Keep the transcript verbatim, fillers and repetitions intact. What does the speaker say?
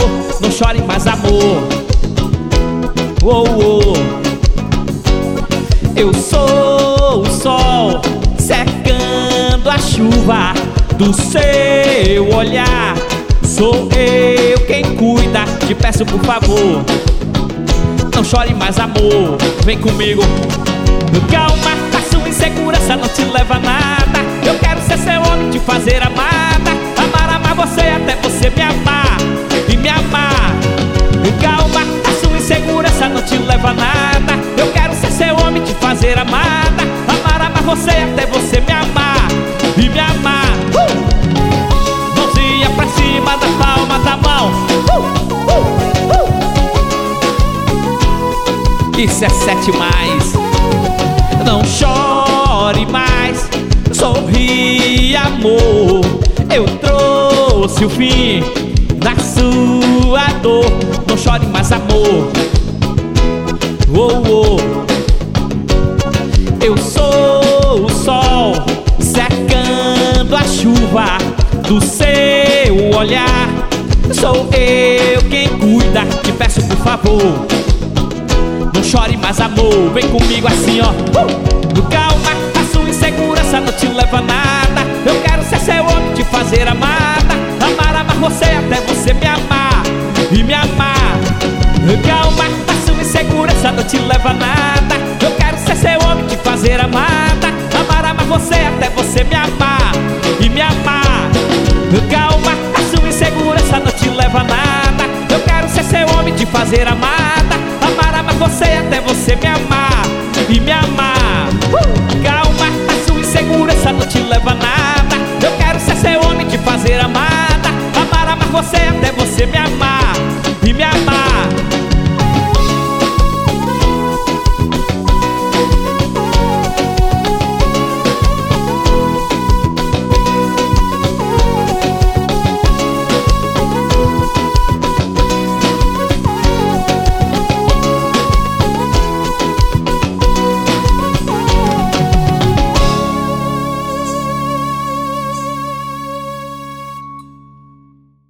não chore mais, amor. Oh, oh. Eu sou o sol secando a chuva do seu olhar. Sou eu quem cuida, te peço por favor, não chore mais, amor. Vem comigo. Calma, a sua insegurança não te leva a nada. Eu quero ser seu homem, te fazer amada. Amar, amar você até você me amar e me amar. Calma, a sua insegurança não te leva a nada. Eu quero ser seu homem, te fazer amada. Amar, amar você até você me amar e me amar. uh! Mãozinha pra cima da palma da mão. uh! Uh! Uh! Isso é sete mais. Não chore mais, sorri, amor. Eu trouxe o fim da sua dor. Não chore mais, amor. Oh, oh. Eu sou o sol secando a chuva do seu olhar. Sou eu quem cuida, te peço por favor, não chore mais, amor. Vem comigo assim, ó. uh! Calma, a sua insegurança não te leva a nada.